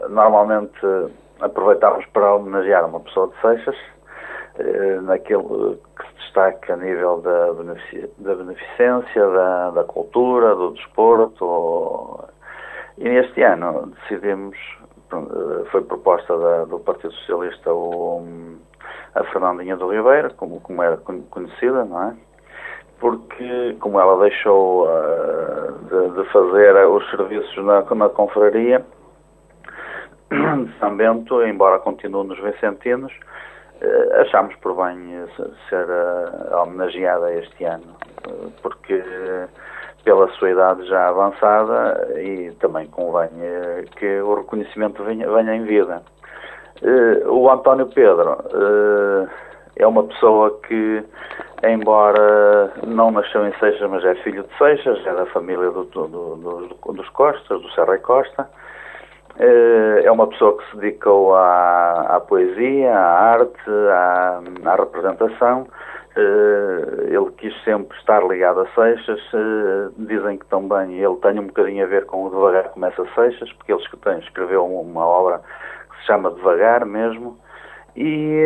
normalmente aproveitávamos para homenagear uma pessoa de Seixas, naquilo que se destaca a nível da beneficência, da cultura, do desporto. E neste ano decidimos, foi proposta do Partido Socialista a Fernandinha do Ribeiro, como era conhecida, não é? Porque, como ela deixou de fazer os serviços na confraria de São Bento, embora continue nos Vicentinos, achámos por bem ser homenageada este ano, porque pela sua idade já avançada e também convém que o reconhecimento venha em vida. O António Pedro é uma pessoa que, embora não nasceu em Seixas, mas é filho de Seixas, é da família dos Costas, do Serra e Costa. É uma pessoa que se dedicou à poesia, à arte, à representação. Ele quis sempre estar ligado a Seixas. Dizem que também ele tem um bocadinho a ver com o Devagar Começa Seixas, porque ele escreveu uma obra que se chama Devagar mesmo. E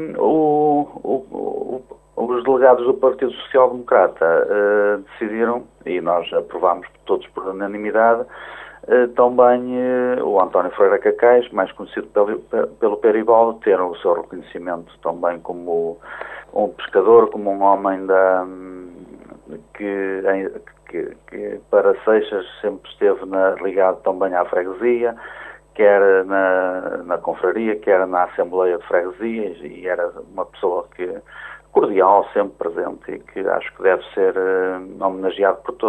os delegados do Partido Social Democrata decidiram, e nós aprovámos todos por unanimidade, também o António Freire Cacais, mais conhecido pelo Peribaldo, ter o seu reconhecimento também como um pescador, como um homem que para Seixas sempre esteve ligado também à freguesia, quer na confraria, quer na Assembleia de Freguesias, e era uma pessoa cordial, sempre presente, e que acho que deve ser homenageado por todos.